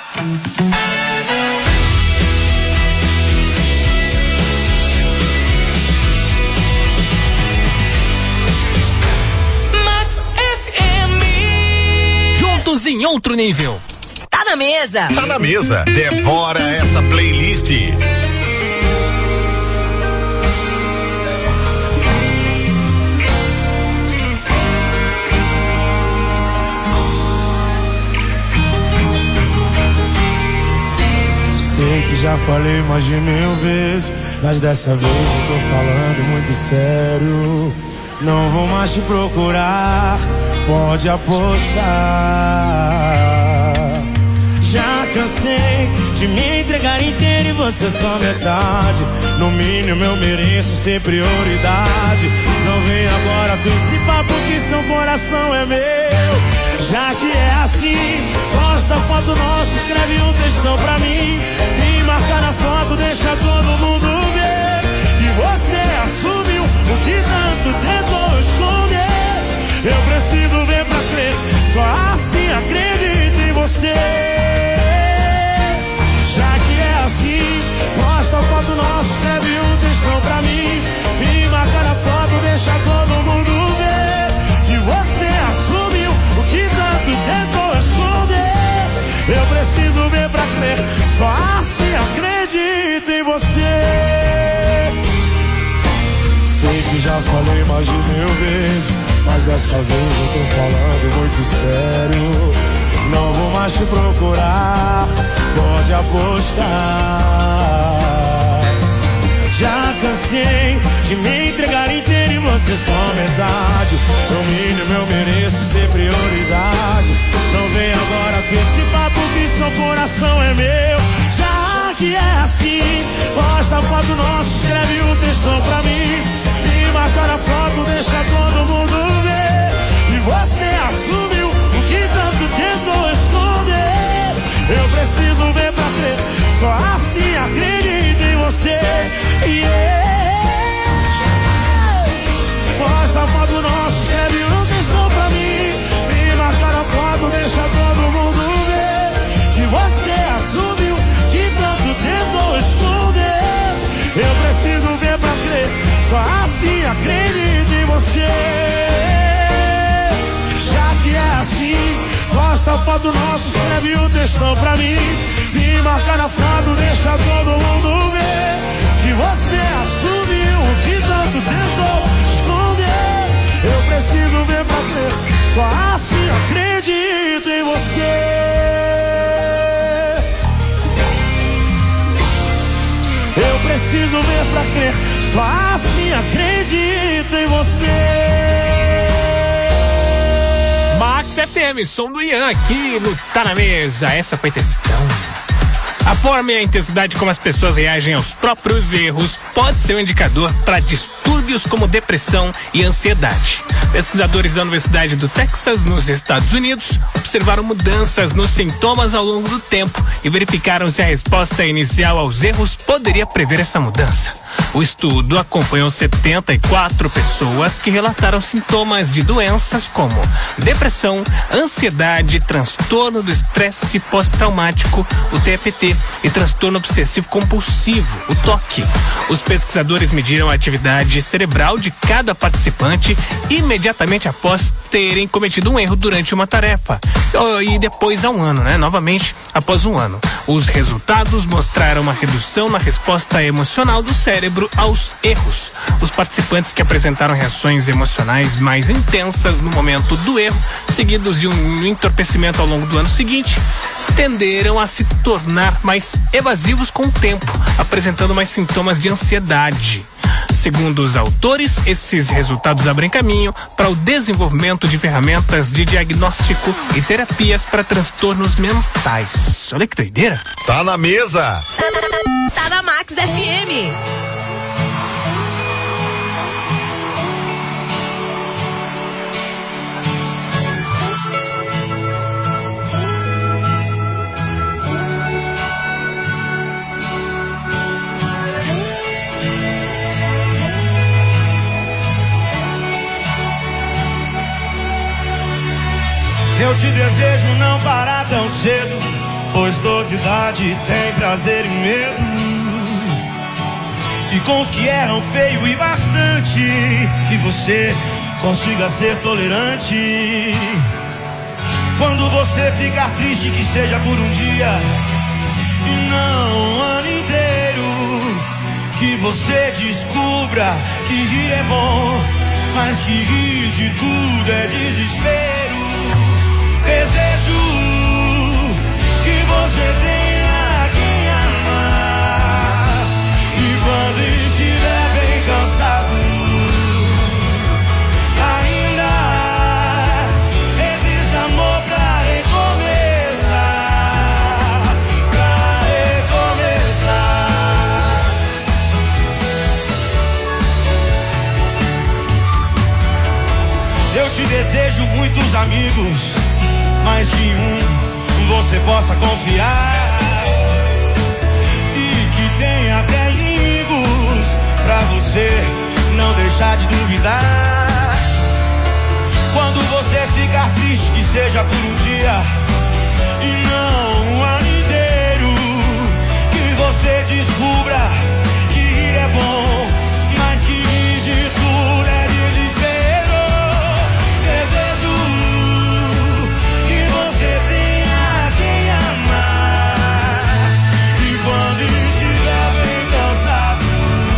em outro nível. Tá na mesa. Tá na mesa. Devora essa playlist. Sei que já falei mais de mil vezes, mas dessa vez eu tô falando muito sério. Não vou mais te procurar, pode apostar. Já cansei de me entregar inteiro e você só metade. No mínimo eu mereço ser prioridade. Não vem agora com esse papo que seu coração é meu. Já que é assim, posta foto nossa, escreve um textão pra mim. Me marca na foto, deixa todo mundo ver. E você assumiu o que tanto tentou esconder. Eu preciso ver pra crer, só assim acredito em você. Já que é assim, posta foto nossa, escreve um textão pra mim. Me marca na foto, deixa todo mundo ver. Que você assumiu o que tanto tentou esconder. Eu preciso ver pra crer, só assim acredito em você. Sei que já falei mais de mil vezes, mas dessa vez eu tô falando muito sério. Não vou mais te procurar, pode apostar. Já cansei de me entregar inteiro e você só metade. No mínimo eu mereço ser prioridade. Não vem agora com esse papo que seu coração é meu. Já que é assim, posta a foto nossa, escreve um textão pra mim. Me marca na foto, deixa todo mundo ver. E você assumiu o que tanto tentou esconder. Eu preciso ver pra crer, só assim acredito em você. Yeah. Posta a foto nossa, escreve um textão pra mim. Me marca na foto, deixa todo mundo ver. Que você assumiu que tanto tentou esconder. Eu preciso ver pra crer, só assim acredito em você. Já que é assim, posta a foto nossa, escreve um textão pra mim. Me marca na foto, deixa todo mundo ver. Que você assumiu o que tanto tentou esconder. Eu preciso ver pra crer, só assim acredito em você. Eu preciso ver pra crer, só assim acredito em você. Max F M, som do Ian aqui no Tá na Mesa. Essa foi Textão. A forma e a intensidade como as pessoas reagem aos próprios erros pode ser um indicador para distúrbios como depressão e ansiedade. Pesquisadores da Universidade do Texas, nos Estados Unidos, observaram mudanças nos sintomas ao longo do tempo e verificaram se a resposta inicial aos erros poderia prever essa mudança. O estudo acompanhou setenta e quatro pessoas que relataram sintomas de doenças como depressão, ansiedade, transtorno do estresse pós-traumático, o T P T, e transtorno obsessivo compulsivo, o T O C. Os pesquisadores mediram a atividade cerebral de cada participante imediatamente após terem cometido um erro durante uma tarefa. E depois a um ano, né? Novamente, após um ano. Os resultados mostraram uma redução na resposta emocional do cérebro aos erros. Os participantes que apresentaram reações emocionais mais intensas no momento do erro, seguidos de um entorpecimento ao longo do ano seguinte, tenderam a se tornar mais evasivos com o tempo, apresentando mais sintomas de ansiedade. Segundo os autores, esses resultados abrem caminho para o desenvolvimento de ferramentas de diagnóstico e terapias para transtornos mentais. Olha que doideira. Tá na mesa. Tá na Max F M. Eu te desejo não parar tão cedo, pois novidade tem prazer e medo. E com os que erram feio e bastante, que você consiga ser tolerante. Quando você ficar triste, que seja por um dia e não um ano inteiro. Que você descubra que rir é bom, mas que rir de tudo é desespero. Desejo que você tenha quem amar, e quando estiver bem cansado, ainda existe amor pra recomeçar, pra recomeçar. Eu te desejo muitos amigos, mais que um você possa confiar, e que tenha até inimigos pra você não deixar de duvidar. Quando você ficar triste, que seja por um dia e não um ano inteiro. Que você descubra que rir é bom, mas que rir de tudo é desespero. Desejo que você tenha quem amar, e quando estiver bem cansado,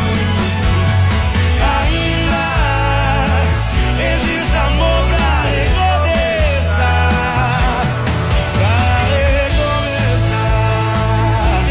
ainda existe amor pra recomeçar, pra recomeçar.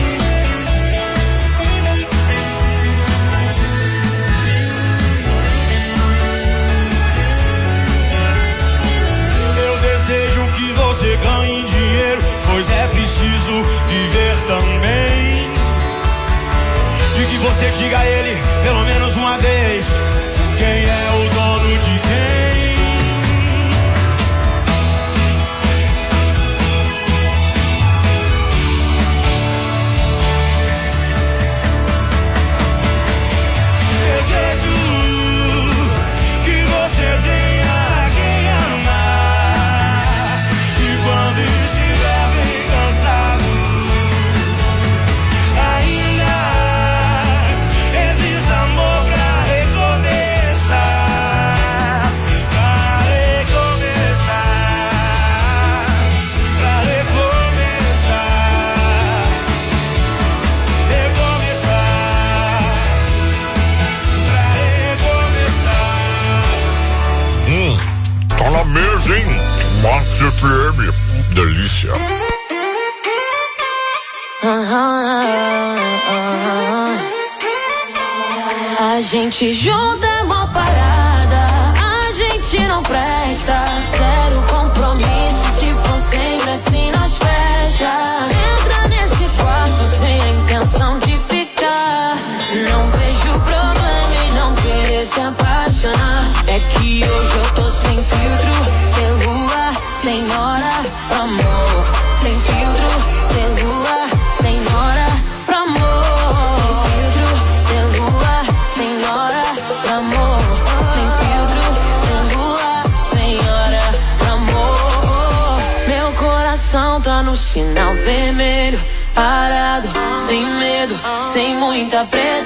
Eu desejo que você ganhe dinheiro, pois é preciso viver também. E que você diga a ele, pelo menos uma vez, quem é o dono de quem. Desejo que você tenha quem amar, e quando estiver bem cansado, ainda existe amor pra recomeçar, pra recomeçar, pra recomeçar, recomeçar, pra recomeçar. Hum, tá na mesa, hein? Max F M, delícia. A gente junta é mó parada, a gente não presta. Zero compromisso, se for sempre assim nós fecha. Entra nesse quarto sem a intenção de ficar. Não vejo problema em não querer se apaixonar. É que hoje eu tô sem filtro, sem lua, sem hora, amor. Sem filtro, sem lua, sem hora, pra amor. Sem filtro, sem lua, sem hora, pra amor. Sem filtro, sem lua, sem hora, pra amor. Meu coração tá no sinal vermelho, parado, sem medo, sem muita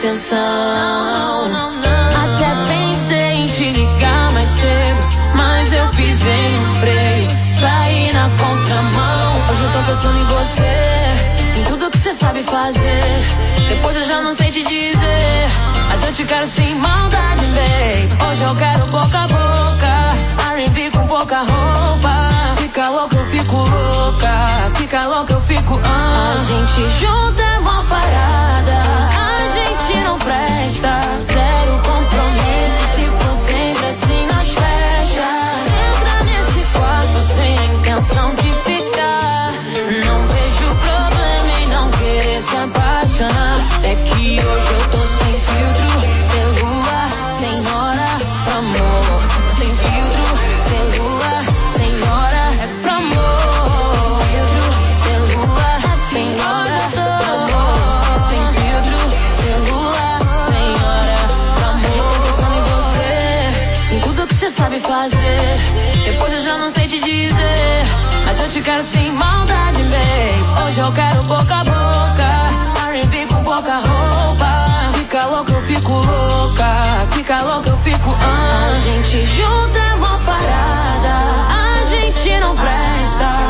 pretensão. Até pensei em te ligar mais cedo, mas eu pisei no freio, saí na contramão. Hoje eu tô pensando em você, em tudo que você sabe fazer. Depois eu já não sei te dizer, mas eu te quero sem maldade, babe. Hoje eu quero boca a boca, R and B com pouca roupa. Fica louca, eu fico louca, fica louca, eu fico ah. A gente junta é mó parada, a gente não presta. Zero compromisso, se for sempre assim nós fecha. Entra nesse quarto sem a intenção de ficar. Não vejo problema em não querer se apaixonar. É que hoje eu tô sem filtro, sem lua, sem hora, pra amor. Sem filtro, sem lua, sem hora, é pra amor. Sem filtro, sem lua, sem hora, pra amor. Sem filtro, sem lua, sem hora, pra amor. Eu tô pensando em você, em tudo que você sabe fazer. Depois eu já não sei te dizer, mas eu te quero sem maldade, babe. Hoje eu quero boca a boca, R and B com pouca roupa. Fica louca, eu fico louca, fica louca, eu fico ah. A gente junta é mó parada, a gente não presta.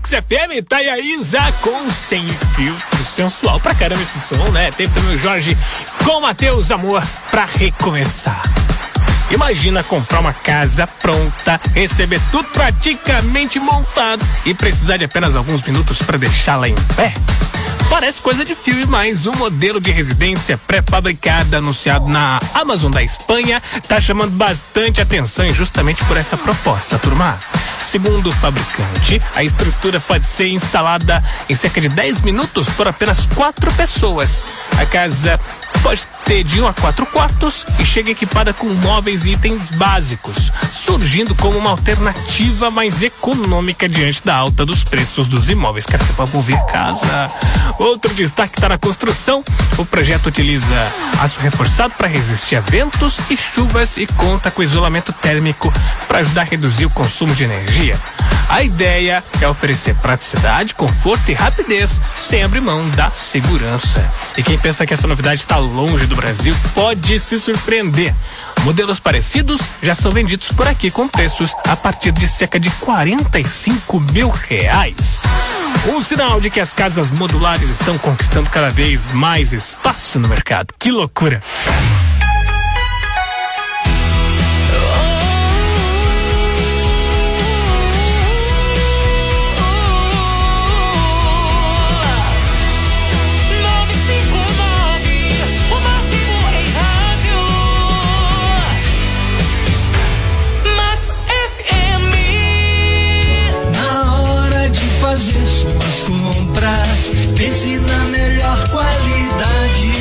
Mix F M, tá aí a Isa com Sem Filtro, sensual pra caramba esse som, né? Tem também o Jorge com Matheus Amor pra recomeçar. Imagina comprar uma casa pronta, receber tudo praticamente montado e precisar de apenas alguns minutos para deixá-la em pé. Parece coisa de filme, mas um modelo de residência pré-fabricada anunciado na Amazon da Espanha tá chamando bastante atenção e justamente por essa proposta, turma. Segundo o fabricante, a estrutura pode ser instalada em cerca de dez minutos por apenas quatro pessoas. A casa pode ter de um a quatro quartos e chega equipada com móveis e itens básicos, surgindo como uma alternativa mais econômica diante da alta dos preços dos imóveis. Cara, você pode mover casa. Outro destaque está na construção. O projeto utiliza aço reforçado para resistir a ventos e chuvas e conta com isolamento térmico para ajudar a reduzir o consumo de energia. A ideia é oferecer praticidade, conforto e rapidez, sem abrir mão da segurança. E quem pensa que essa novidade está longe do Brasil pode se surpreender. Modelos parecidos já são vendidos por aqui com preços a partir de cerca de quarenta e cinco mil reais. Um sinal de que as casas modulares estão conquistando cada vez mais espaço no mercado. Que loucura! Fazer suas compras, pense na melhor qualidade.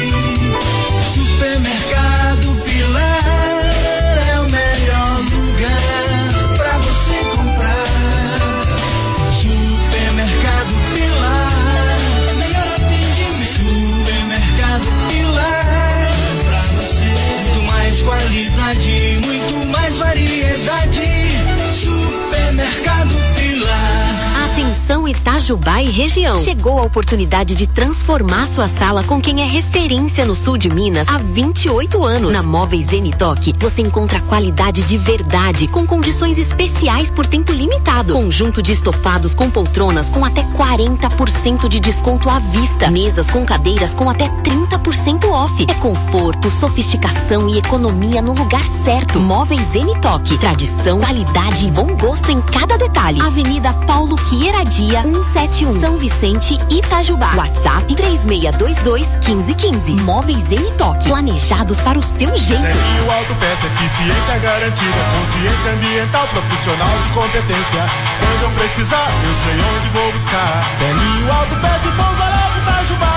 Supermercado Pilar é o melhor lugar pra você comprar. Supermercado Pilar, melhor atendimento. Supermercado Pilar, pra você muito mais qualidade, muito mais variedade. Supermercado Pilar. Atenção Itajubá e região. Chegou a oportunidade de transformar sua sala com quem é referência no sul de Minas há vinte e oito anos. Na Móveis Zenitoc, você encontra qualidade de verdade, com condições especiais por tempo limitado. Conjunto de estofados com poltronas com até quarenta por cento de desconto à vista. Mesas com cadeiras com até trinta por cento off. É conforto, sofisticação e economia no lugar certo. Móveis Zenitoc. Tradição, qualidade e bom gosto em cada detalhe. Avenida Paulo Queiradia, cento e setenta e um, São Vicente, Itajubá. WhatsApp três seis dois dois, um cinco um cinco. Móveis Zenitoc, planejados para o seu jeito. Celinho Autopeça, eficiência garantida, consciência ambiental, profissional de competência. Quando eu precisar, eu sei onde vou buscar. Celinho Autopeça e Pouso Alegre, Itajubá.